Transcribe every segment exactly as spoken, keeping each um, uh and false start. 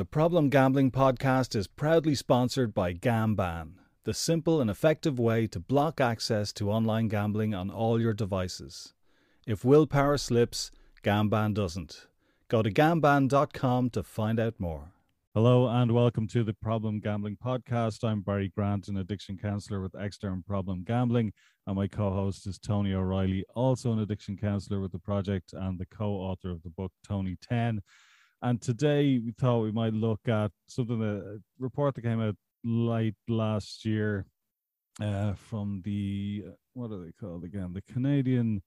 The Problem Gambling Podcast is proudly sponsored by GamBan, the simple and effective way to block access to online gambling on all your devices. If willpower slips, GamBan doesn't. Go to gamban dot com to find out more. Hello and welcome to the Problem Gambling Podcast. I'm Barry Grant, an addiction counsellor with Extern Problem Gambling, and my co-host is Tony O'Reilly, also an addiction counsellor with the project and the co-author of the book Tony ten. And today we thought we might look at something, that, a report that came out late last year uh, from the, what are they called again? The Canadian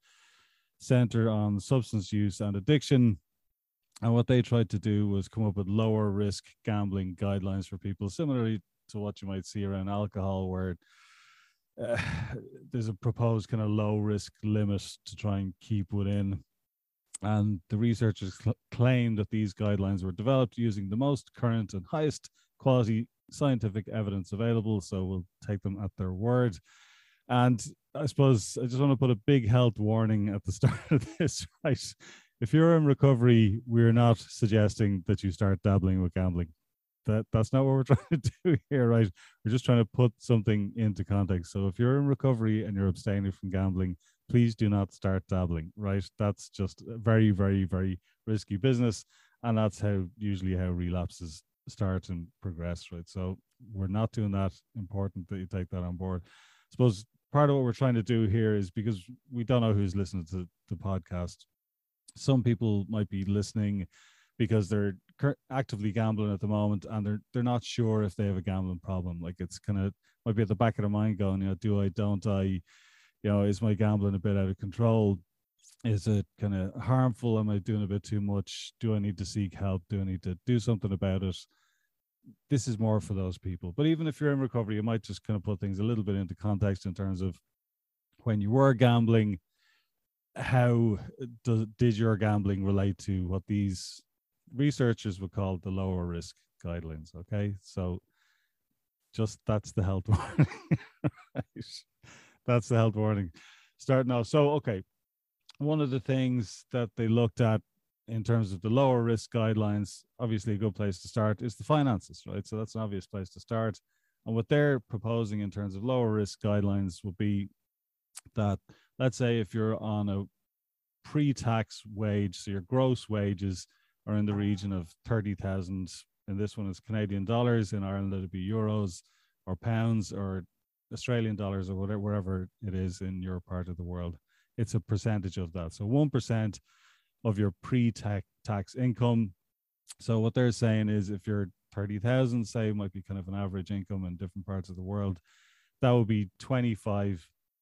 Centre on Substance Use and Addiction. And what they tried to do was come up with lower risk gambling guidelines for people, similarly to what you might see around alcohol, where uh, there's a proposed kind of low risk limit to try and keep within. And the researchers cl- claim that these guidelines were developed using the most current and highest quality scientific evidence available. So we'll take them at their word. And I suppose I just want to put a big health warning at the start of this, right? If you're in recovery, we're not suggesting that you start dabbling with gambling. That that's not what we're trying to do here, right? We're just trying to put something into context. So if you're in recovery and you're abstaining from gambling, please do not start dabbling, right? That's just a very, very, very risky business. And that's how usually how relapses start and progress, right? So we're not doing that. Important that you take that on board. I suppose part of what we're trying to do here is, because we don't know who's listening to the podcast. Some people might be listening because they're actively gambling at the moment and they're they're not sure if they have a gambling problem. Like, it's kind of might be at the back of their mind going, you know, do I, don't I, you know, is my gambling a bit out of control? Is it kind of harmful? Am I doing a bit too much? Do I need to seek help? Do I need to do something about it? This is more for those people. But even if you're in recovery, you might just kind of put things a little bit into context in terms of when you were gambling. How do, did your gambling relate to what these researchers would call the lower risk guidelines? Okay, so just that's the health warning. Right. That's the health warning. Starting off. So, okay, one of the things that they looked at in terms of the lower risk guidelines, obviously a good place to start is the finances, right? So that's an obvious place to start. And what they're proposing in terms of lower risk guidelines would be that, let's say if you're on a pre-tax wage, so your gross wages are in the region of thirty thousand, and this one is Canadian dollars. In Ireland, it'd be euros or pounds or Australian dollars or whatever, wherever it is in your part of the world. It's a percentage of that. So one percent of your pre-tax tax income. So what they're saying is if you're thirty thousand, say, might be kind of an average income in different parts of the world, that would be twenty-five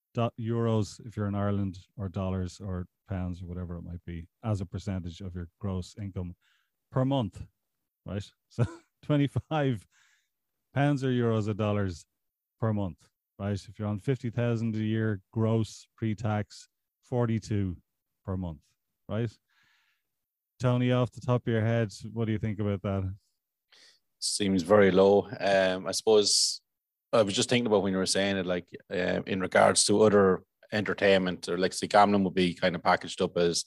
euros if you're in Ireland, or dollars or pounds or whatever it might be, as a percentage of your gross income per month, right? So twenty-five pounds or euros or dollars per month, right? If you're on fifty thousand a year gross pre-tax, forty-two per month, right? Tony, off the top of your head, what do you think about that? Seems very low. Um, I suppose I was just thinking about when you were saying it, like uh, in regards to other entertainment, or like say gambling would be kind of packaged up as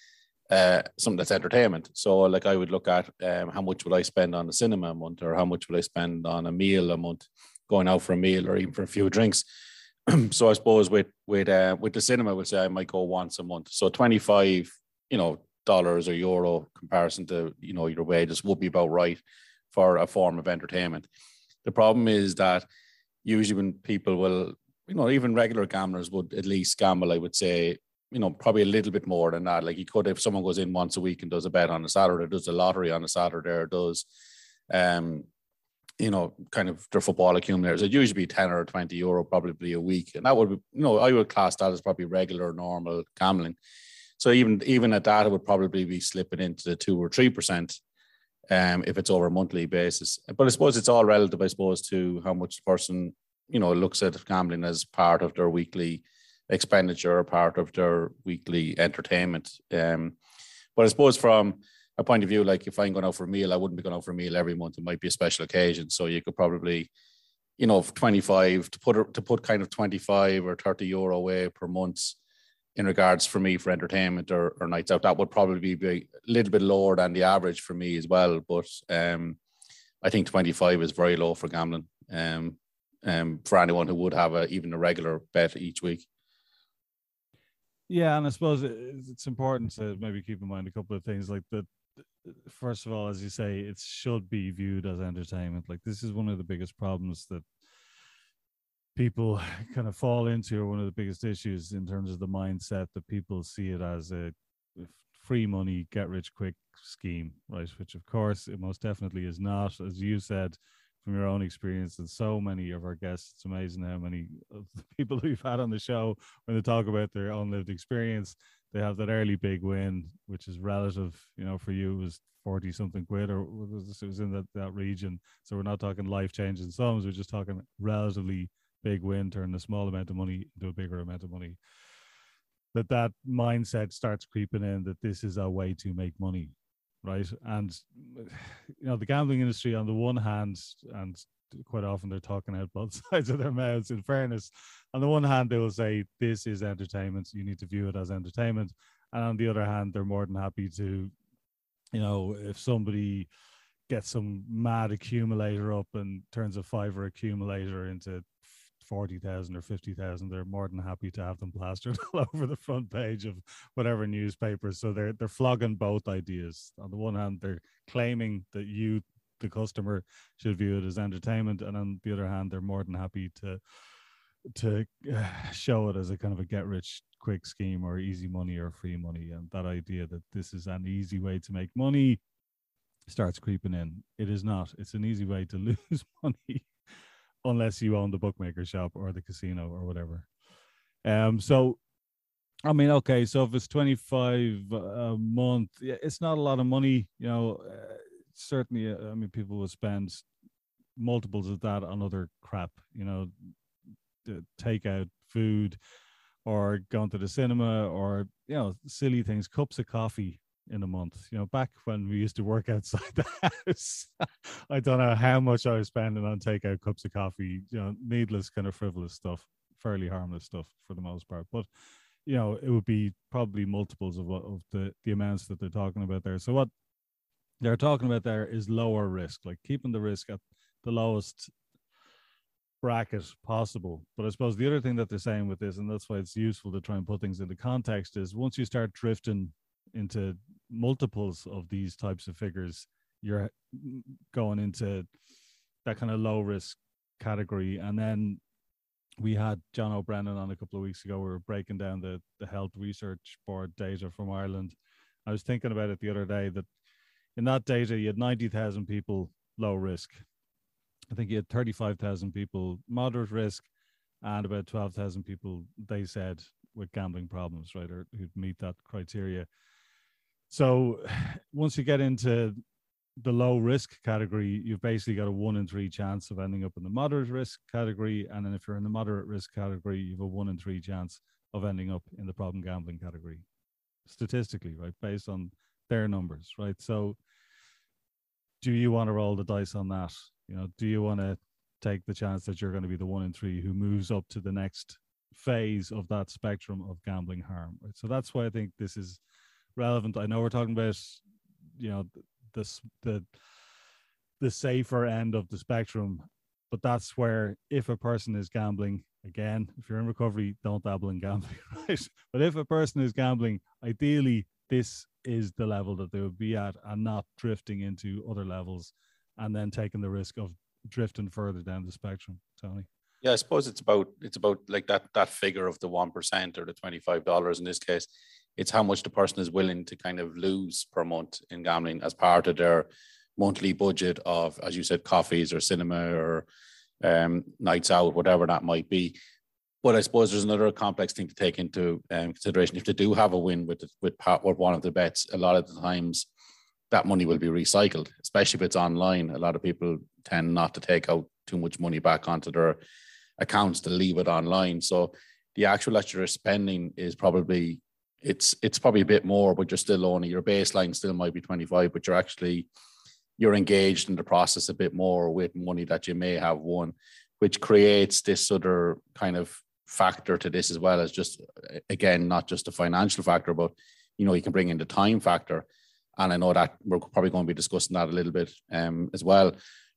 uh, something that's entertainment. So like I would look at um, how much would I spend on the cinema a month, or how much would I spend on a meal a month, going out for a meal or even for a few drinks. So I suppose with with uh, with the cinema, we'll say I might go once a month. So twenty-five, you know, dollars or euro comparison to, you know, your wages would be about right for a form of entertainment. The problem is that usually when people will, you know, even regular gamblers would at least gamble, I would say, you know, probably a little bit more than that. Like you could, if someone goes in once a week and does a bet on a Saturday, does a lottery on a Saturday, or does, um, you know, kind of their football accumulators, it'd usually be ten or twenty euro probably a week. And that would be, you know, I would class that as probably regular, normal gambling. So even, even at that, it would probably be slipping into the two or three percent um, if it's over a monthly basis. But I suppose it's all relative, I suppose, to how much the person, you know, looks at gambling as part of their weekly expenditure or part of their weekly entertainment. Um, but I suppose from a point of view, like if I'm going out for a meal, I wouldn't be going out for a meal every month. It might be a special occasion. So you could probably, you know, twenty-five to put to put kind of twenty-five or thirty euro away per month in regards for me for entertainment or, or nights out. That would probably be a little bit lower than the average for me as well. But um, I think twenty-five is very low for gambling. Um, um, for anyone who would have a even a regular bet each week. Yeah, and I suppose it's important to maybe keep in mind a couple of things. Like that, first of all, as you say, it should be viewed as entertainment. Like this is one of the biggest problems that people kind of fall into, or one of the biggest issues in terms of the mindset that people see it as a free money, get rich quick scheme, right? Which of course it most definitely is not. As you said from your own experience, and so many of our guests, it's amazing how many of the people we've had on the show, when they talk about their own lived experience, they have that early big win, which is relative. You know, for you it was forty something quid, or it was in that, that region. So we're not talking life changing sums, we're just talking relatively big win, turning a small amount of money into a bigger amount of money. That that mindset starts creeping in, that this is a way to make money, right? And you know, the gambling industry on the one hand, and quite often they're talking out both sides of their mouths, in fairness, on the one hand they will say this is entertainment, you need to view it as entertainment, and on the other hand they're more than happy to, you know, if somebody gets some mad accumulator up and turns a fiver accumulator into forty thousand or fifty thousand, they're more than happy to have them plastered all over the front page of whatever newspaper. So they're they're flogging both ideas. On the one hand, they're claiming that you, the customer, should view it as entertainment, and on the other hand, they're more than happy to to uh, show it as a kind of a get rich quick scheme, or easy money, or free money. And that idea that this is an easy way to make money starts creeping in. It is not. It's an easy way to lose money, unless you own the bookmaker shop or the casino or whatever. Um, so, I mean, okay, so if it's twenty-five a month, yeah, it's not a lot of money. You know, uh, certainly, uh, I mean, people will spend multiples of that on other crap, you know, the takeout food, or going to the cinema, or, you know, silly things, cups of coffee in a month. You know, back when we used to work outside the house, I don't know how much I was spending on takeout cups of coffee, you know, needless kind of frivolous stuff, fairly harmless stuff for the most part. But, you know, it would be probably multiples of what of the, the amounts that they're talking about there. So what they're talking about there is lower risk, like keeping the risk at the lowest bracket possible. But I suppose the other thing that they're saying with this, and that's why it's useful to try and put things into context, is once you start drifting into multiples of these types of figures, you're going into that kind of low risk category. And then we had John O'Brennan on a couple of weeks ago. We were breaking down the, the Health Research Board data from Ireland. I was thinking about it the other day, that in that data, you had ninety thousand people low risk. I think you had thirty-five thousand people moderate risk, and about twelve thousand people, they said, with gambling problems, right, or who'd meet that criteria. So once you get into the low risk category, you've basically got a one in three chance of ending up in the moderate risk category. And then if you're in the moderate risk category, you have a one in three chance of ending up in the problem gambling category, statistically, right, based on their numbers, right? So do you want to roll the dice on that? You know, do you want to take the chance that you're going to be the one in three who moves up to the next phase of that spectrum of gambling harm, right? So that's why I think this is relevant. I know we're talking about, you know, this the the safer end of the spectrum, but that's where, if a person is gambling, again, if you're in recovery, don't dabble in gambling, right? But if a person is gambling, ideally this is the level that they would be at, and not drifting into other levels and then taking the risk of drifting further down the spectrum. Tony? Yeah, I suppose it's about it's about like that that figure of the one percent or the twenty-five dollars in this case. It's how much the person is willing to kind of lose per month in gambling as part of their monthly budget of, as you said, coffees or cinema or um, nights out, whatever that might be. But I suppose there's another complex thing to take into um, consideration. If they do have a win with with, part, with one of the bets, a lot of the times that money will be recycled, especially if it's online. A lot of people tend not to take out too much money back onto their accounts, to leave it online. So the actual that you're spending is probably, it's it's probably a bit more, but you're still only, your baseline still might be twenty-five, but you're actually, you're engaged in the process a bit more with money that you may have won, which creates this other kind of factor to this, as well as just, again, not just a financial factor, but, you know, you can bring in the time factor. And I know that we're probably going to be discussing that a little bit um, as well.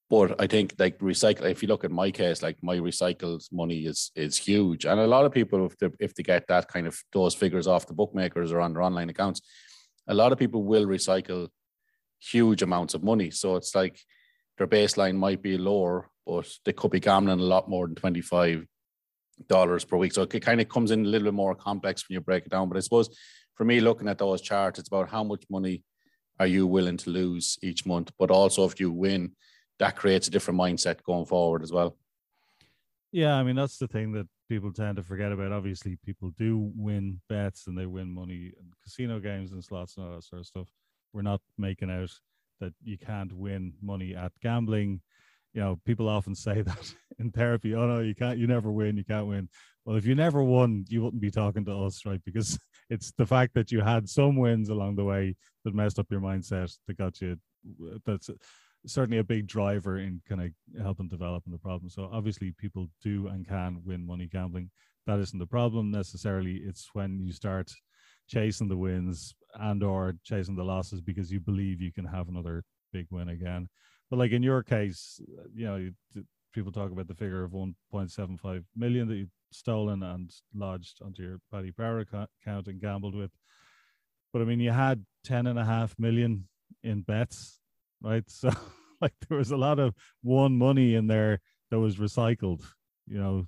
But I think like recycle, if you look at my case, like my recycled money is is huge. And a lot of people, if they, if they get that kind of those figures off the bookmakers or on their online accounts, a lot of people will recycle huge amounts of money. So it's like their baseline might be lower, but they could be gambling a lot more than twenty-five dollars per week. So it kind of comes in a little bit more complex when you break it down. But I suppose for me, looking at those charts, it's about how much money are you willing to lose each month, but also if you win, that creates a different mindset going forward as well. Yeah, I mean, that's the thing that people tend to forget about. Obviously, people do win bets and they win money in casino games and slots and all that sort of stuff. We're not making out that you can't win money at gambling. You know, people often say that in therapy, oh no, you can't, you never win, you can't win. Well, if you never won, you wouldn't be talking to us, right? Because it's the fact that you had some wins along the way that messed up your mindset, that got you, that's certainly a big driver in kind of helping developing the problem. So obviously people do and can win money gambling. That isn't the problem necessarily. It's when you start chasing the wins and or chasing the losses because you believe you can have another big win again. But like in your case, you know, people talk about the figure of one point seven five million that you've stolen and lodged onto your Paddy Power account and gambled with. But I mean, you had ten and a half million in bets, right? So like there was a lot of won money in there that was recycled, you know,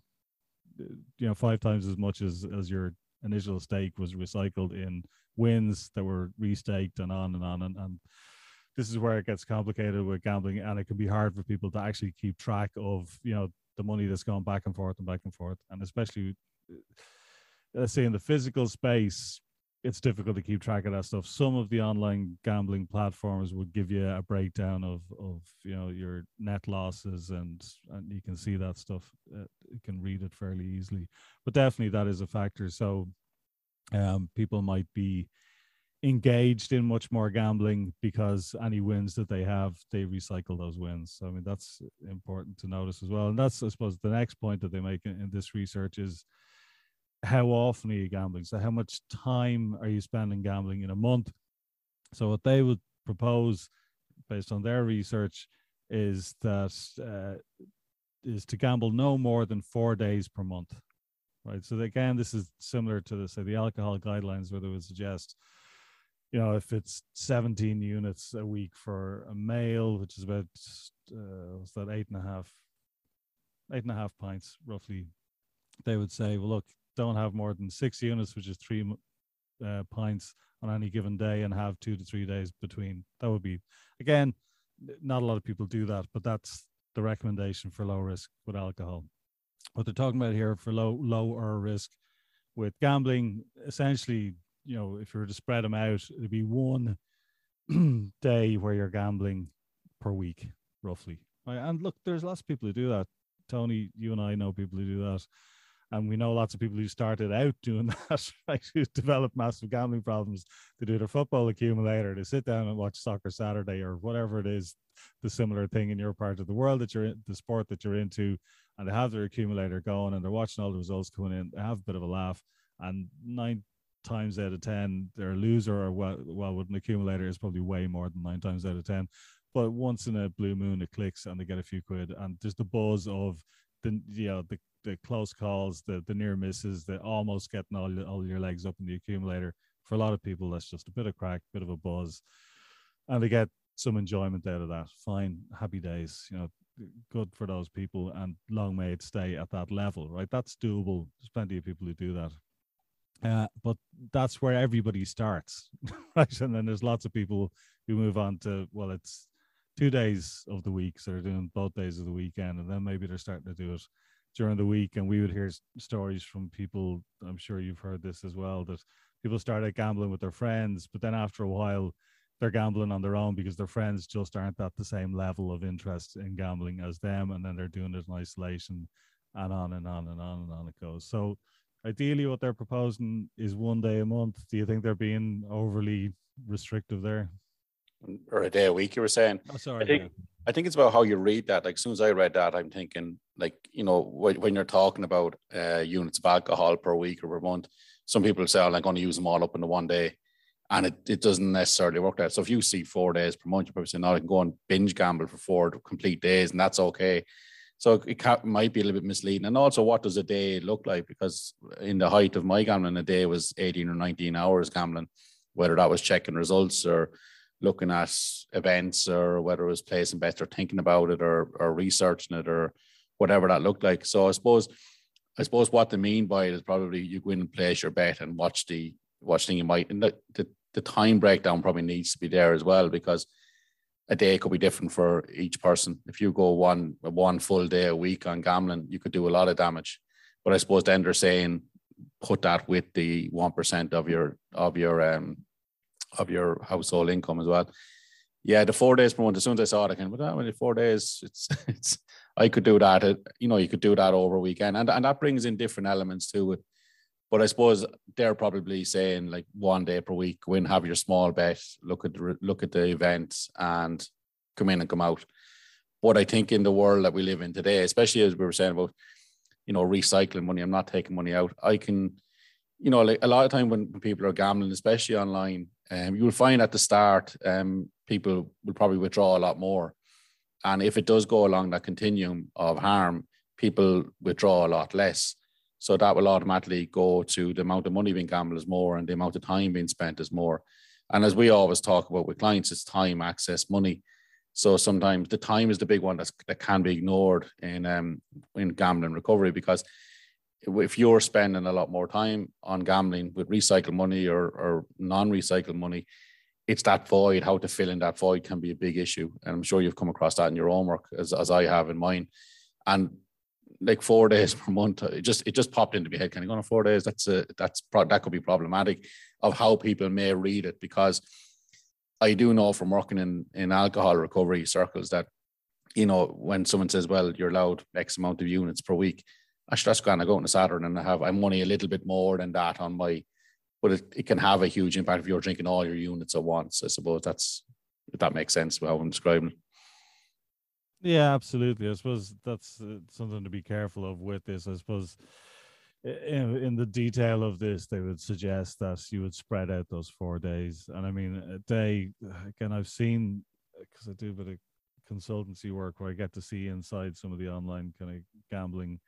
you know, five times as much as, as your initial stake was recycled in wins that were restaked and on and on. And, and this is where it gets complicated with gambling, and it can be hard for people to actually keep track of, you know, the money that's gone back and forth and back and forth. And especially, let's say in the physical space, it's difficult to keep track of that stuff. Some of the online gambling platforms would give you a breakdown of, of you know, your net losses, and, and you can see that stuff. Uh, you can read it fairly easily. But definitely that is a factor. So um, people might be engaged in much more gambling because any wins that they have, they recycle those wins. So, I mean, that's important to notice as well. And that's, I suppose, the next point that they make in, in this research is, how often are you gambling? So how much time are you spending gambling in a month? So what they would propose based on their research is that uh, is to gamble no more than four days per month, right? So again, this is similar to the, say, the alcohol guidelines, where they would suggest, you know, if it's seventeen units a week for a male, which is about, uh, what's that, eight and a half, eight and a half pints roughly, they would say, well, look, don't have more than six units, which is three uh, pints on any given day, and have two to three days between. That would be, again, not a lot of people do that, but that's the recommendation for low risk with alcohol. What they're talking about here for low, lower risk with gambling, essentially, you know, if you were to spread them out, it'd be one day where you're gambling per week, roughly. Right? And look, there's lots of people who do that. Tony, you and I know people who do that. And we know lots of people who started out doing that, right, who developed massive gambling problems. They do their football accumulator, they sit down and watch Soccer Saturday or whatever it is, the similar thing in your part of the world that you're in, the sport that you're into, and they have their accumulator going and they're watching all the results coming in. They have a bit of a laugh, and nine times out of ten, they're a loser, or well, well with an accumulator is probably way more than nine times out of ten. But once in a blue moon, it clicks and they get a few quid, and there's the buzz of the, you know, the the close calls, the the near misses, the almost getting all, all your legs up in the accumulator. For a lot of people, that's just a bit of crack, bit of a buzz, and they get some enjoyment out of that. Fine, happy days, you know, good for those people, and long may it stay at that level, right? That's doable. There's plenty of people who do that. Uh, but that's where everybody starts, right? And then there's lots of people who move on to, well, it's two days of the week, so they're doing both days of the weekend, and then maybe they're starting to do it during the week. And we would hear stories from people, I'm sure you've heard this as well, that people started gambling with their friends, but then after a while they're gambling on their own because their friends just aren't at the same level of interest in gambling as them, and then they're doing it in isolation, and on and on and on and on it goes. So ideally what they're proposing is one day a month. Do you think they're being overly restrictive there? Or a day a week, you were saying? Oh, sorry. I think, yeah. I think it's about how you read that. Like, as soon as I read that, I'm thinking, like, you know, when, when you're talking about uh, units of alcohol per week or per month, some people say, oh, I'm going to use them all up in the one day. and it, it doesn't necessarily work that. So if you see four days per month, you're probably saying, no, I can go and binge gamble for four complete days, and that's okay. So it can, might be a little bit misleading. And also, what does a day look like? Because in the height of my gambling, a day was eighteen or nineteen hours gambling, whether that was checking results or looking at events, or whether it was placing bets or thinking about it, or, or researching it, or whatever that looked like. So I suppose, I suppose what they mean by it is probably you go in and place your bet and watch the watch thing you might, and the, the, the time breakdown probably needs to be there as well, because a day could be different for each person. If you go one one full day a week on gambling, you could do a lot of damage. But I suppose then they're saying put that with the one percent of your of your um of your household income as well. Yeah, the four days per month. As soon as I saw it, I kind of, well, only four days. It's it's. I could do that. You know, you could do that over a weekend, and and that brings in different elements to it. But I suppose they're probably saying like one day per week, go in, have your small bet, look at the, look at the events, and come in and come out. But I think in the world that we live in today, especially as we were saying about, you know, recycling money, I'm not taking money out. I can, you know, like a lot of time when people are gambling, especially online, um, you will find at the start, um, people will probably withdraw a lot more. And if it does go along that continuum of harm, people withdraw a lot less. So that will automatically go to the amount of money being gambled is more, and the amount of time being spent is more. And as we always talk about with clients, it's time, access, money. So sometimes the time is the big one that's, that can be ignored in um, in gambling recovery, because if you're spending a lot more time on gambling with recycled money or, or non-recycled money, it's that void. How to fill in that void can be a big issue. And I'm sure you've come across that in your own work, as, as I have in mine. And like four days per month, it just it just popped into my head. Can I go on four days? That's a that's that could be problematic of how people may read it, because I do know from working in in alcohol recovery circles that, you know, when someone says, well, you're allowed X amount of units per week, actually that's going to go on a Saturday and I have I'm only a little bit more than that on my, but it, it can have a huge impact if you're drinking all your units at once. I suppose that's, if that makes sense how I'm describing it. Yeah, absolutely. I suppose that's uh, something to be careful of with this. I suppose in, in the detail of this, they would suggest that you would spread out those four days. And I mean, a day, again, I've seen, because I do a bit of consultancy work where I get to see inside some of the online kind of gambling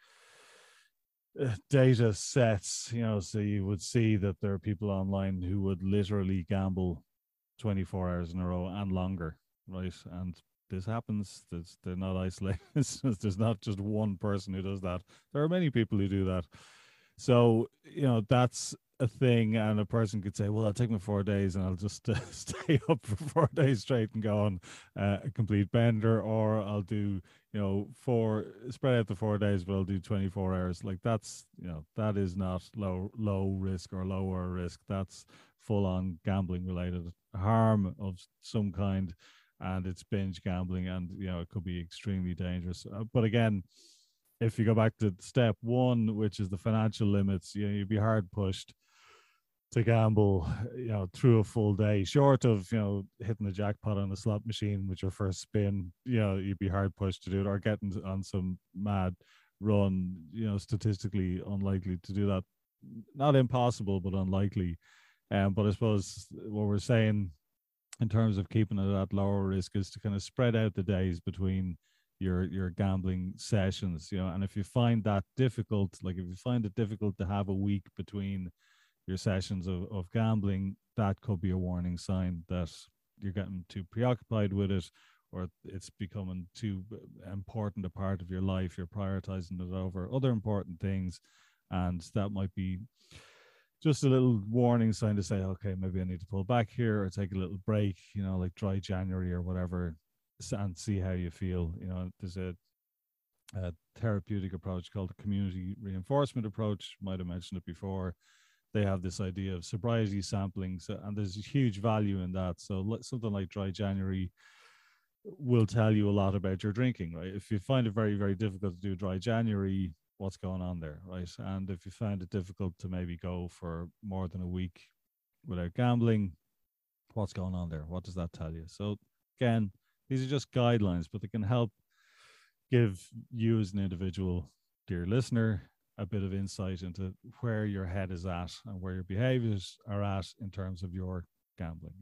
uh, data sets, you know, so you would see that there are people online who would literally gamble twenty-four hours in a row and longer, right? And this happens. There's, they're not isolated. There's not just one person who does that. There are many people who do that. So, you know, that's a thing. And a person could say, well, I'll take my four days and I'll just uh, stay up for four days straight and go on uh, a complete bender, or I'll do, you know, four, spread out the four days, but I'll do twenty-four hours. Like that's, you know, that is not low, low risk or lower risk. That's full on gambling related harm of some kind. And it's binge gambling, and you know it could be extremely dangerous. Uh, but again, if you go back to step one, which is the financial limits, you know, you'd be hard pushed to gamble, you know, through a full day, short of, you know, hitting the jackpot on a slot machine with your first spin. You know, you'd be hard pushed to do it, or getting on some mad run. You know, statistically unlikely to do that. Not impossible, but unlikely. Um, but I suppose what we're saying in terms of keeping it at lower risk is to kind of spread out the days between your your gambling sessions, you know. And if you find that difficult, like if you find it difficult to have a week between your sessions of, of gambling, that could be a warning sign that you're getting too preoccupied with it, or it's becoming too important a part of your life. You're prioritizing it over other important things, and that might be just a little warning sign to say, okay, maybe I need to pull back here or take a little break, you know, like dry January or whatever, and see how you feel. You know, there's a, a therapeutic approach called the community reinforcement approach. Might have mentioned it before. They have this idea of sobriety sampling, so, and there's a huge value in that. So something like dry January will tell you a lot about your drinking, right? If you find it very, very difficult to do dry January, what's going on there, right? And if you find it difficult to maybe go for more than a week without gambling, what's going on there? What does that tell you? So again, these are just guidelines, but they can help give you as an individual, dear listener, a bit of insight into where your head is at and where your behaviors are at in terms of your gambling.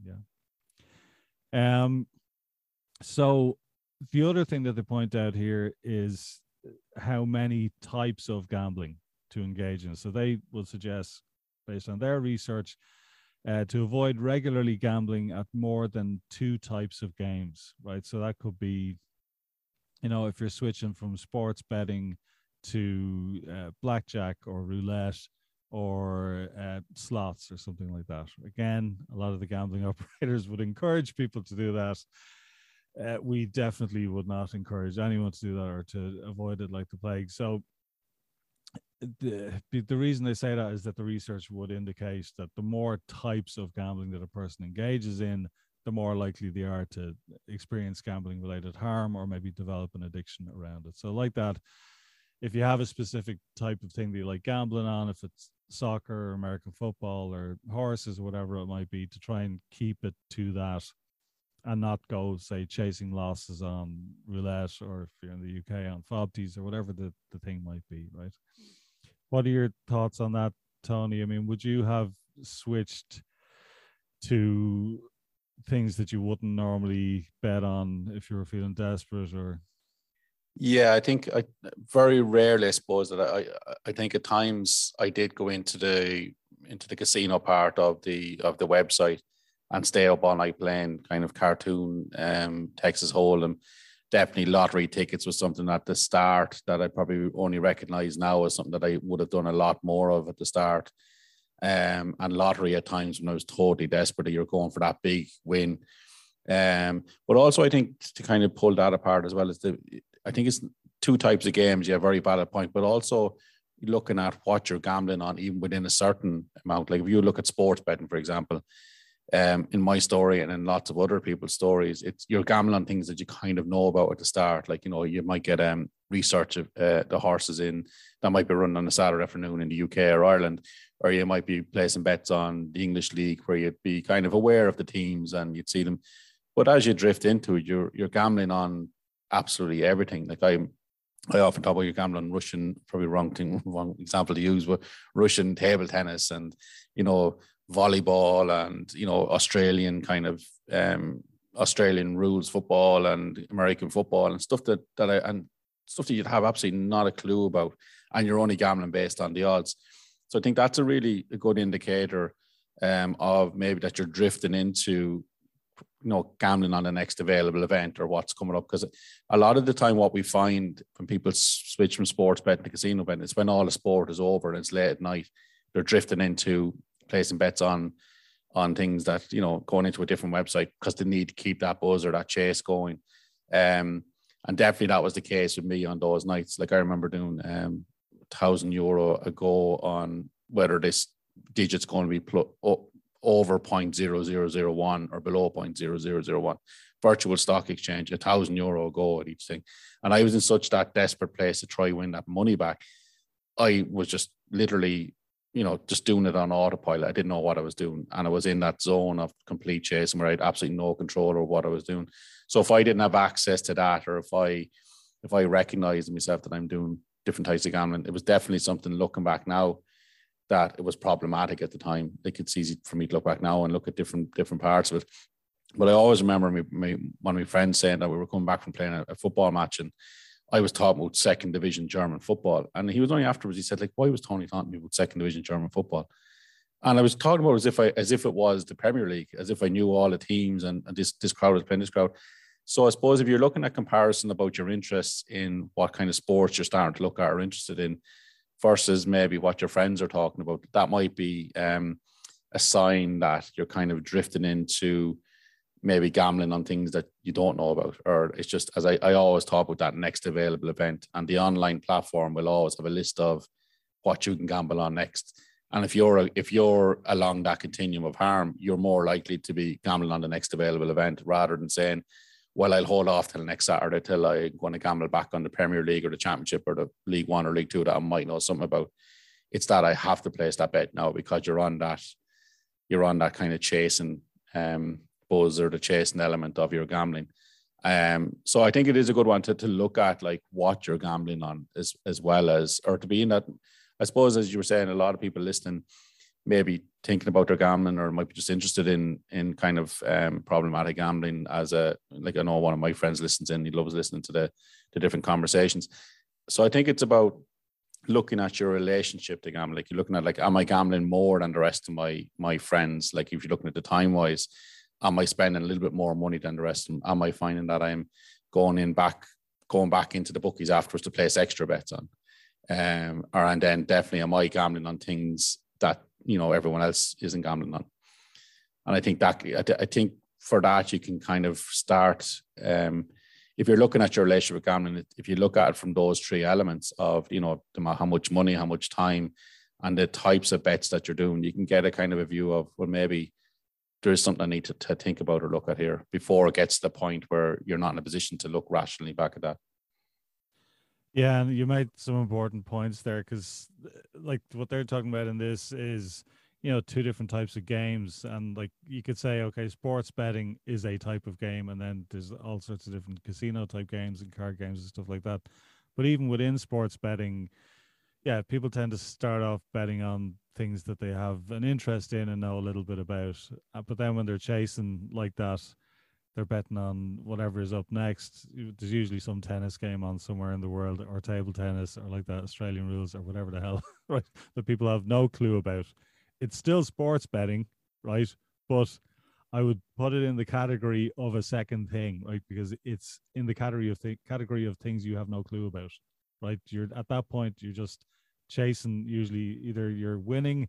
Yeah. Um. So the other thing that they point out here is how many types of gambling to engage in. So they will suggest, based on their research, uh, to avoid regularly gambling at more than two types of games, right? So that could be, you know, if you're switching from sports betting to uh, blackjack or roulette or uh, slots or something like that. Again, a lot of the gambling operators would encourage people to do that. Uh, we definitely would not encourage anyone to do that or to avoid it like the plague. So the, the reason they say that is that the research would indicate that the more types of gambling that a person engages in, the more likely they are to experience gambling related harm or maybe develop an addiction around it. So like that, if you have a specific type of thing that you like gambling on, if it's soccer or American football or horses or whatever it might be, to try and keep it to that and not go, say, chasing losses on roulette, or if you're in the U K on Fobties or whatever the, the thing might be, right? What are your thoughts on that, Tony? I mean, would you have switched to things that you wouldn't normally bet on if you were feeling desperate? Or yeah, I think I very rarely, I suppose, that I I think at times I did go into the into the casino part of the of the website and stay up all night playing kind of cartoon um, Texas Hold'em. Definitely lottery tickets was something at the start that I probably only recognize now as something that I would have done a lot more of at the start. Um, and lottery at times when I was totally desperate that you're going for that big win. Um, but also I think to kind of pull that apart as well is the, I think it's two types of games. Yeah, very valid point, but also looking at what you're gambling on, even within a certain amount. Like if you look at sports betting, for example, um, in my story and in lots of other people's stories, it's you're gambling on things that you kind of know about at the start. Like, you know, you might get um research of uh, the horses in that might be running on a Saturday afternoon in the U K or Ireland, or you might be placing bets on the English league where you'd be kind of aware of the teams and you'd see them. But as you drift into it, you're you're gambling on absolutely everything. Like I, I often talk about you're gambling on Russian, probably wrong thing, wrong example to use, but Russian table tennis and, you know, volleyball and, you know, Australian kind of um, Australian rules football and American football and stuff that, that I, and stuff that you'd have absolutely not a clue about. And you're only gambling based on the odds. So I think that's a really a good indicator um, of maybe that you're drifting into, you know, gambling on the next available event or what's coming up. Because a lot of the time what we find when people switch from sports betting to casino betting is when all the sport is over and it's late at night, they're drifting into placing bets on on things that, you know, going into a different website because they need to keep that buzz or that chase going. Um, and definitely that was the case with me on those nights. Like I remember doing um, thousand euro ago on whether this digit's going to be pl- up over zero point zero zero zero one or below zero point zero zero zero one. Virtual stock exchange, a thousand euro ago at each thing. And I was in such that desperate place to try win that money back. I was just literally, you know, just doing it on autopilot. I didn't know what I was doing. And I was in that zone of complete chasing where I had absolutely no control over what I was doing. So if I didn't have access to that, or if I if I recognized myself that I'm doing different types of gambling, it was definitely something looking back now that it was problematic at the time. Like it's easy for me to look back now and look at different different parts of it. But I always remember me, me, one of my friends saying that we were coming back from playing a, a football match and I was talking about second division German football. And he was only afterwards, he said, like, why was Tony talking to me about second division German football? And I was talking about it as if I, as if it was the Premier League, as if I knew all the teams and, and this, this crowd was playing this crowd. So I suppose if you're looking at comparison about your interests in what kind of sports you're starting to look at or interested in versus maybe what your friends are talking about, that might be um, a sign that you're kind of drifting into maybe gambling on things that you don't know about, or it's just, as I, I always talk about that next available event, and the online platform will always have a list of what you can gamble on next. And if you're, if you're along that continuum of harm, you're more likely to be gambling on the next available event rather than saying, well, I'll hold off till next Saturday till I'm going to gamble back on the Premier League or the Championship or the League One or League Two that I might know something about. It's that I have to place that bet now because you're on that, you're on that kind of chasing um, buzz or the chasing element of your gambling. Um, so I think it is a good one to, to look at, like what you're gambling on as, as well as, or to be in that, I suppose, as you were saying, a lot of people listening maybe thinking about their gambling, or might be just interested in in kind of um, problematic gambling as a, like I know one of my friends listens in, he loves listening to the, the different conversations. So I think it's about looking at your relationship to gambling. Like you're looking at like, am I gambling more than the rest of my my friends? Like if you're looking at the time wise, am I spending a little bit more money than the rest of them? Am I finding that I'm going in back, going back into the bookies afterwards to place extra bets on? Um, or and then definitely am I gambling on things that, you know, everyone else isn't gambling on? And I think that I, I think for that you can kind of start. Um, if you're looking at your relationship with gambling, if you look at it from those three elements of, you know, how much money, how much time, and the types of bets that you're doing, you can get a kind of a view of, well, maybe there is something I need to, to think about or look at here before it gets to the point where you're not in a position to look rationally back at that. Yeah, and you made some important points there, because like what they're talking about in this is, you know, two different types of games. And like you could say, okay, sports betting is a type of game, and then there's all sorts of different casino type games and card games and stuff like that. But even within sports betting, yeah, people tend to start off betting on things that they have an interest in and know a little bit about. Uh, But then when they're chasing like that, they're betting on whatever is up next. There's usually some tennis game on somewhere in the world, or table tennis, or like that Australian rules, or whatever the hell, right? That people have no clue about. It's still sports betting, right? But I would put it in the category of a second thing, right? Because it's in the category of th- category of things you have no clue about, right? You're at that point, you're just chasing. Usually, either you're winning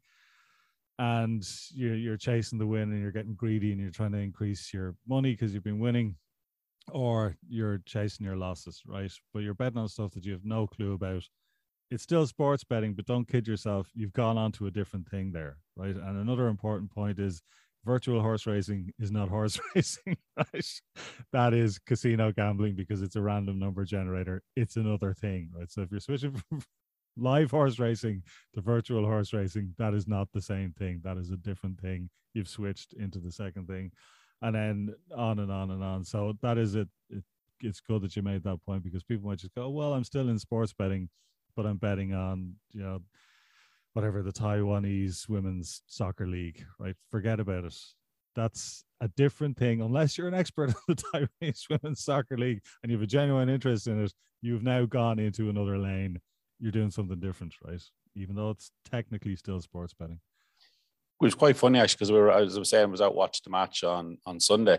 and you're, you're chasing the win, and you're getting greedy, and you're trying to increase your money because you've been winning, or you're chasing your losses, right? But you're betting on stuff that you have no clue about. It's still sports betting, but don't kid yourself. You've gone on to a different thing there, right? And another important point is virtual horse racing is not horse racing, right? That is casino gambling, because it's a random number generator. It's another thing, right? So if you're switching from live horse racing to virtual horse racing, that is not the same thing. That is a different thing. You've switched into the second thing, and then on and on and on. So that is it. it it's good that you made that point, because people might just go, well, I'm still in sports betting, but I'm betting on, you know, whatever, the Taiwanese women's soccer league, right? Forget about it. That's a different thing. Unless you're an expert in the Taiwanese women's soccer league and you have a genuine interest in it, you've now gone into another lane. You're doing something different, right? Even though it's technically still sports betting. It was quite funny, actually, because we were, as I was saying, I was out watching the match on, on Sunday.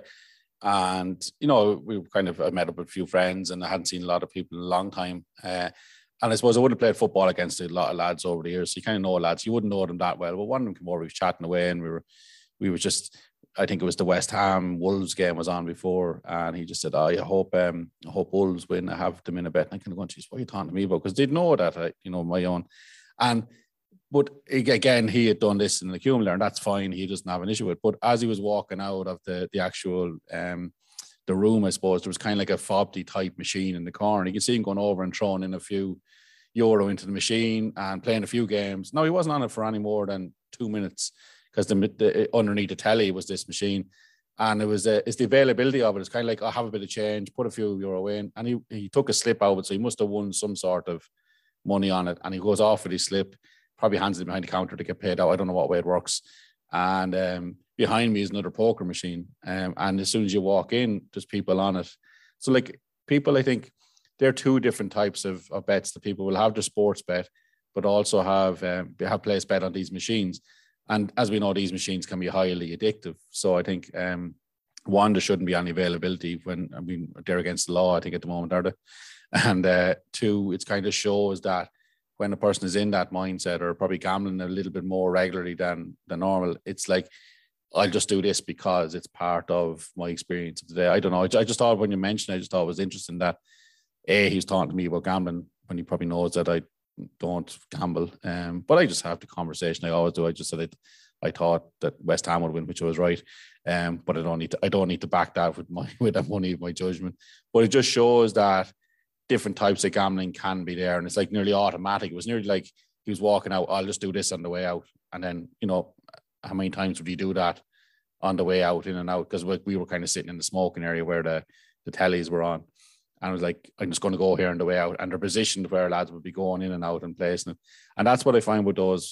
And, you know, we kind of, I met up with a few friends, and I hadn't seen a lot of people in a long time. Uh, and I suppose I would have played football against a lot of lads over the years. So you kind of know lads. You wouldn't know them that well. But one of them came over, we were chatting away, and we were, we were just, I think it was the West Ham Wolves game was on before. And he just said, oh, I hope, um, I hope Wolves win. I have them in a bet. And I kind of going, geez, what are you talking to me about? Because they'd know that, I, you know, my own. And, but again, he had done this in the accumulator, and that's fine. He doesn't have an issue with it. But as he was walking out of the, the actual, um, the room, I suppose, there was kind of like a Fobty type machine in the corner. You can see him going over and throwing in a few euro into the machine and playing a few games. No, he wasn't on it for any more than two minutes because the, the underneath the telly was this machine. And it was uh, it's the availability of it. It's kind of like, I'll have a bit of change, put a few euro in. And he, he took a slip out of it, so he must have won some sort of money on it. And he goes off with his slip, probably hands it behind the counter to get paid out. I don't know what way it works. And um, behind me is another poker machine. Um, and as soon as you walk in, there's people on it. So like people, I think there are two different types of, of bets that people will have: the sports bet, but also have um, have placed bet on these machines. And as we know, these machines can be highly addictive. So I think um, one, there shouldn't be any availability when, I mean, they're against the law, I think, at the moment, are they? And uh, two, it kind of shows that when a person is in that mindset, or probably gambling a little bit more regularly than than normal, it's like, I'll just do this because it's part of my experience of the day. I don't know. I just thought when you mentioned it, I just thought it was interesting that A, he's talking to me about gambling when he probably knows that I don't gamble. Um, but I just have the conversation I always do. I just said it, I thought that West Ham would win, which I was right. Um, but I don't need to I don't need to back that with my with that money of my judgment. But it just shows that different types of gambling can be there. And it's like nearly automatic. It was nearly like he was walking out, I'll just do this on the way out. And then, you know, how many times would you do that on the way out, in and out? Because we, we were kind of sitting in the smoking area where the, the tellies were on. And I was like, I'm just going to go here on the way out. And they're positioned where lads would be going in and out and placing it. And that's what I find with those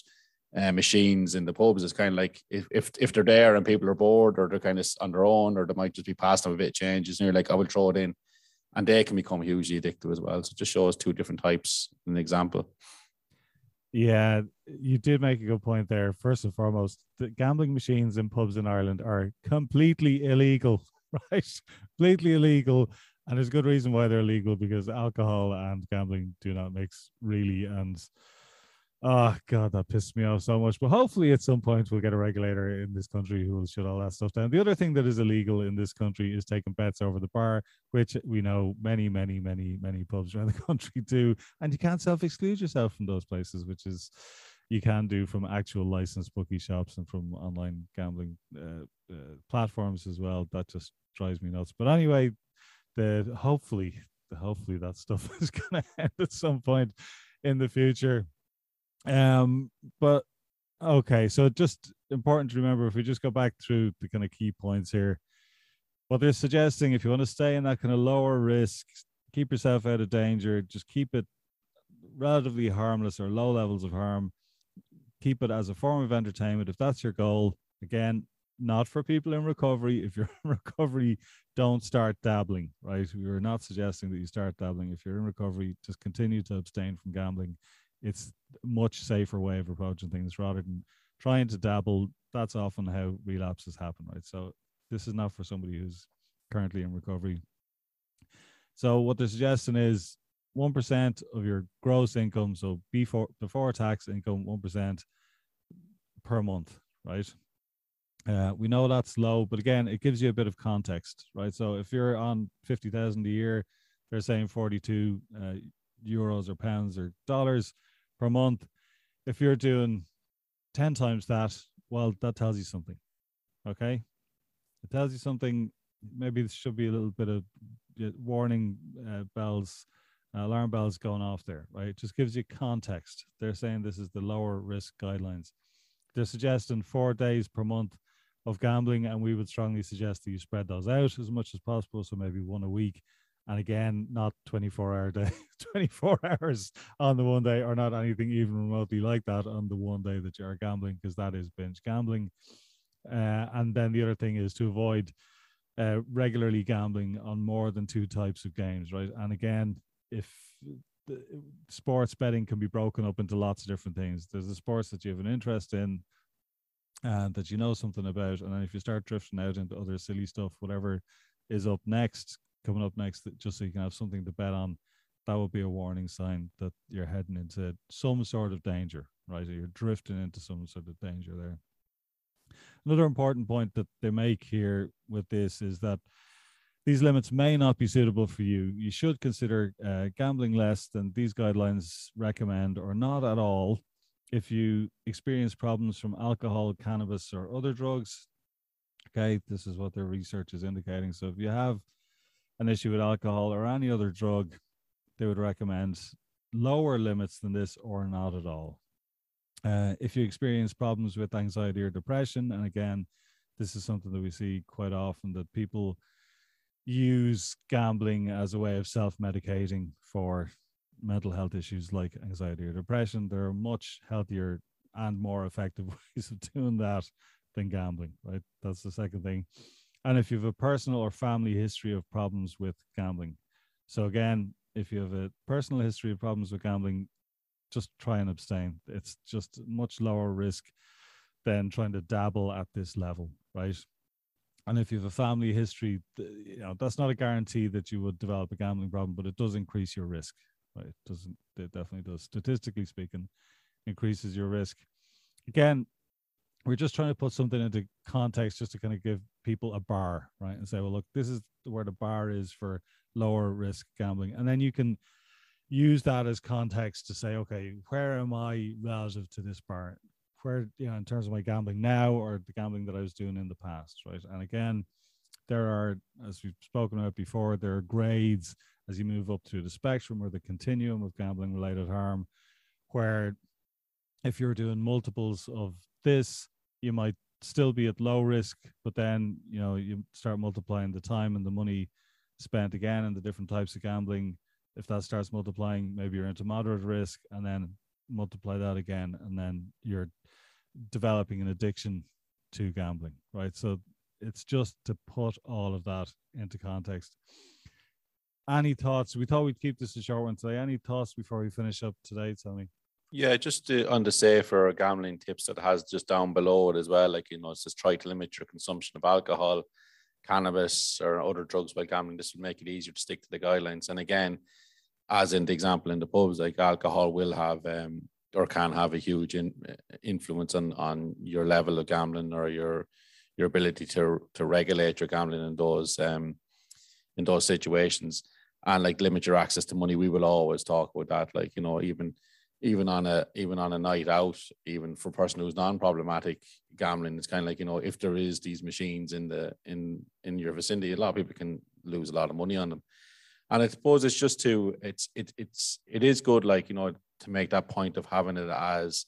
uh, machines in the pubs. It's kind of like if, if if they're there and people are bored, or they're kind of on their own, or they might just be passing them a bit of changes, and you're like, I will throw it in, and they can become hugely addictive as well. So it just shows two different types, an example. Yeah, you did make a good point there. First and foremost, the gambling machines in pubs in Ireland are completely illegal, right? Completely illegal. And there's a good reason why they're illegal, because alcohol and gambling do not mix really. And oh God, that pissed me off so much. But hopefully at some point we'll get a regulator in this country who will shut all that stuff down. The other thing that is illegal in this country is taking bets over the bar, which we know many, many, many, many pubs around the country do. And you can't self-exclude yourself from those places, which is you can do from actual licensed bookie shops and from online gambling uh, uh, platforms as well. That just drives me nuts. But anyway, the hopefully, hopefully that stuff is going to end at some point in the future. Um, but okay, so just important to remember, if we just go back through the kind of key points here, what they're suggesting, if you want to stay in that kind of lower risk, keep yourself out of danger, just keep it relatively harmless or low levels of harm, keep it as a form of entertainment. If that's your goal, again, not for people in recovery. If you're in recovery, don't start dabbling, right? We're not suggesting that you start dabbling. If you're in recovery, just continue to abstain from gambling. It's a much safer way of approaching things rather than trying to dabble. That's often how relapses happen, right? So this is not for somebody who's currently in recovery. So what they're suggesting is one percent of your gross income, so before before tax income, one percent per month, right? Uh, we know that's low, but again, it gives you a bit of context, right? So if you're on fifty thousand a year, they're saying forty-two uh, euros or pounds or dollars per month. If you're doing ten times that, well, that tells you something, okay? It tells you something. Maybe there should be a little bit of warning uh, bells, uh, alarm bells going off there, right? It just gives you context. They're saying this is the lower risk guidelines. They're suggesting four days per month of gambling, and we would strongly suggest that you spread those out as much as possible. So maybe one a week. And again, not twenty-four hour day, twenty-four hours on the one day, or not anything even remotely like that on the one day that you are gambling, because that is binge gambling. Uh, and then the other thing is to avoid uh, regularly gambling on more than two types of games, right? And again, if the, sports betting can be broken up into lots of different things. There's the sports that you have an interest in and that you know something about. And then if you start drifting out into other silly stuff, whatever is up next, coming up next, just so you can have something to bet on, that would be a warning sign that you're heading into some sort of danger, right? Or you're drifting into some sort of danger there. Another important point that they make here with this is that these limits may not be suitable for you. You should consider uh, gambling less than these guidelines recommend, or not at all, if you experience problems from alcohol, cannabis, or other drugs. Okay, this is what their research is indicating. So if you have an issue with alcohol or any other drug, they would recommend lower limits than this, or not at all. Uh, if you experience problems with anxiety or depression, and again, this is something that we see quite often, that people use gambling as a way of self-medicating for mental health issues like anxiety or depression. There are much healthier and more effective ways of doing that than gambling, right? That's the second thing. And if you have a personal or family history of problems with gambling, so again, if you have a personal history of problems with gambling, just try and abstain. It's just much lower risk than trying to dabble at this level, right? And if you have a family history, you know, that's not a guarantee that you would develop a gambling problem, but it does increase your risk, right? It doesn't, it definitely does. Statistically speaking, increases your risk. Again, we're just trying to put something into context just to kind of give people a bar, right? And say, well, look, this is where the bar is for lower risk gambling. And then you can use that as context to say, okay, where am I relative to this bar? Where, you know, in terms of my gambling now or the gambling that I was doing in the past, right? And again, there are, as we've spoken about before, there are grades as you move up through the spectrum or the continuum of gambling related harm, where if you're doing multiples of this, you might still be at low risk, but then, you know, you start multiplying the time and the money spent again in the different types of gambling. If that starts multiplying, maybe you're into moderate risk, and then multiply that again, and then you're developing an addiction to gambling, right? So it's just to put all of that into context. Any thoughts? We thought we'd keep this a short one today. Any thoughts before we finish up today, Tony? Yeah, just to, on the safer gambling tips that has just down below it as well, like, you know, it says try to limit your consumption of alcohol, cannabis, or other drugs while gambling. This will make it easier to stick to the guidelines. And again, as in the example in the pubs, like alcohol will have um, or can have a huge in, influence on, on your level of gambling or your your ability to to regulate your gambling in those um, in those situations, and like limit your access to money. We will always talk about that. Like, you know, even even on a even on a night out, even for a person who's non-problematic gambling, it's kind of like, you know, if there is these machines in the in in your vicinity, a lot of people can lose a lot of money on them. And I suppose it's just to it's it it's it is good, like, you know, to make that point of having it as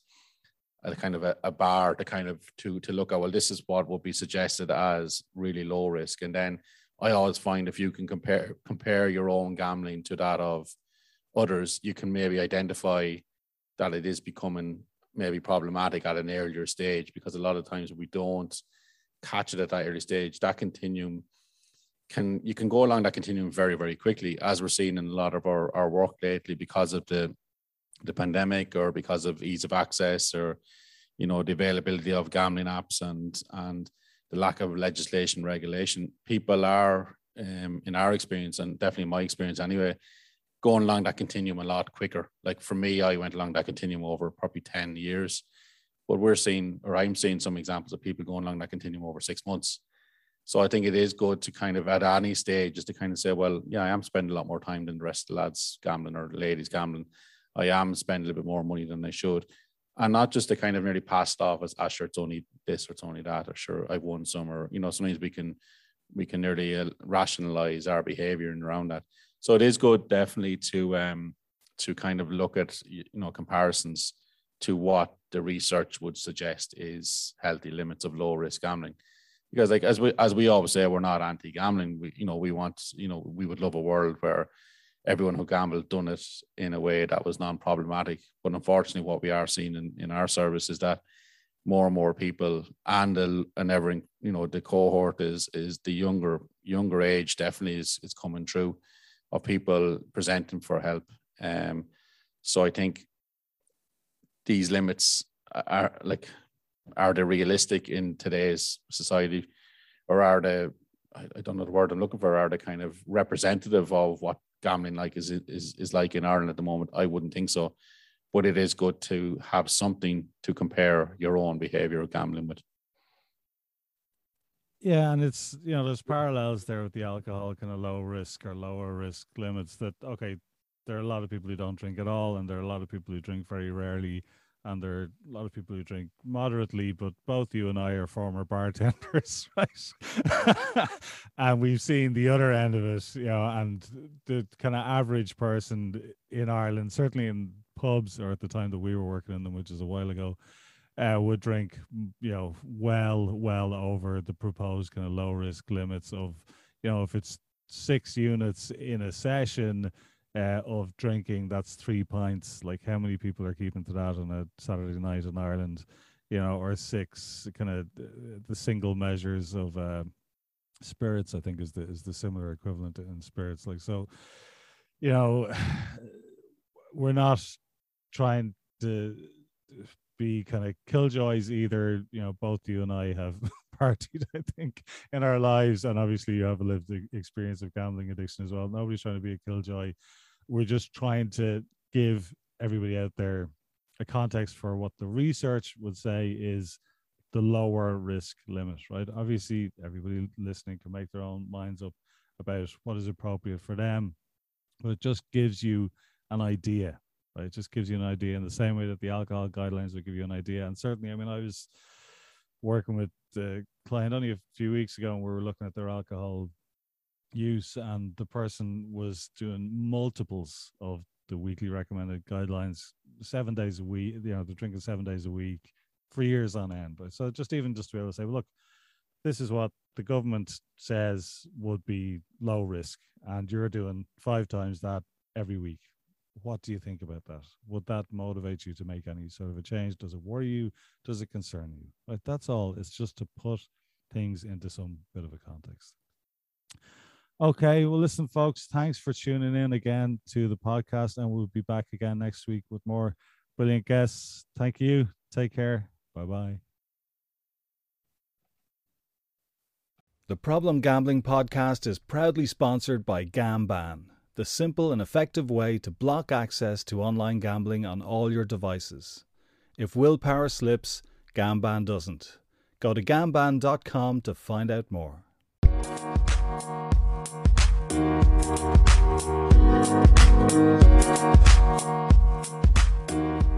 a kind of a, a bar to kind of to to look at, well, this is what would be suggested as really low risk. And then I always find if you can compare compare your own gambling to that of others, you can maybe identify that it is becoming maybe problematic at an earlier stage, because a lot of times we don't catch it at that early stage. That continuum can you can go along that continuum very, very quickly, as we're seeing in a lot of our, our work lately, because of the the pandemic, or because of ease of access, or, you know, the availability of gambling apps and and the lack of legislation regulation. People are, um, in our experience, and definitely my experience anyway, going along that continuum a lot quicker. Like for me, I went along that continuum over probably ten years, but we're seeing, or I'm seeing some examples of people going along that continuum over six months. So I think it is good to kind of at any stage just to kind of say, well, yeah, I am spending a lot more time than the rest of the lads gambling or the ladies gambling. I am spending a little bit more money than I should. And not just to kind of nearly pass it off as, ah, sure, it's only this or it's only that, or sure, I've won some, or, you know, sometimes we can, we can nearly uh, rationalize our behavior and around that. So it is good definitely to, um, to kind of look at, you know, comparisons to what the research would suggest is healthy limits of low risk gambling. Because, like, as we, as we always say, we're not anti-gambling. We, you know, we want, you know, we would love a world where everyone who gambled done it in a way that was non-problematic. But unfortunately, what we are seeing in, in our service is that more and more people, and the, and ever, you know, the cohort is is the younger younger age definitely is is coming through, of people presenting for help. Um, so I think these limits are like, are they realistic in today's society, or are they, I don't know the word I'm looking for, are they kind of representative of what gambling like is is is like in Ireland at the moment? I wouldn't think so, but it is good to have something to compare your own behavior of gambling with. Yeah, and it's, you know, there's parallels there with the alcohol kind of low risk or lower risk limits. That, okay, there are a lot of people who don't drink at all, and there are a lot of people who drink very rarely, and there are a lot of people who drink moderately, but both you and I are former bartenders, right? And we've seen the other end of it, you know, and the kind of average person in Ireland, certainly in pubs, or at the time that we were working in them, which is a while ago, uh, would drink, you know, well, well over the proposed kind of low risk limits of, you know, if it's six units in a session, Uh, of drinking, that's three pints. Like, how many people are keeping to that on a Saturday night in Ireland, you know, or six kind of the single measures of uh, spirits, I think is the is the similar equivalent in spirits. Like, so, you know, we're not trying to be kind of killjoys either. You know, both you and I have partied, I think, in our lives, and obviously you have a lived experience of gambling addiction as well. Nobody's trying to be a killjoy. We're just trying to give everybody out there a context for what the research would say is the lower risk limit, right? Obviously, everybody listening can make their own minds up about what is appropriate for them, but it just gives you an idea, right? It just gives you an idea in the same way that the alcohol guidelines would give you an idea. And certainly, I mean, I was working with the client only a few weeks ago, and we were looking at their alcohol use, and the person was doing multiples of the weekly recommended guidelines, seven days a week. You know, they're drinking seven days a week for years on end. But so just even just to be able to say, well, look, this is what the government says would be low risk, and you're doing five times that every week. what do you think about that? Would that motivate you to make any sort of a change? Does it worry you? Does it concern you? Like, that's all. It's just to put things into some bit of a context. Okay, well, listen, folks, thanks for tuning in again to the podcast, and we'll be back again next week with more brilliant guests. Thank you. Take care. Bye-bye. The Problem Gambling Podcast is proudly sponsored by Gamban, the simple and effective way to block access to online gambling on all your devices. If willpower slips, Gamban doesn't. Go to gamban dot com to find out more. Thank you.